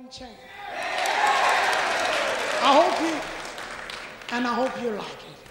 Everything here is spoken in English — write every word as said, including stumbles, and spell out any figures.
and chain. I hope you, and I hope you like it.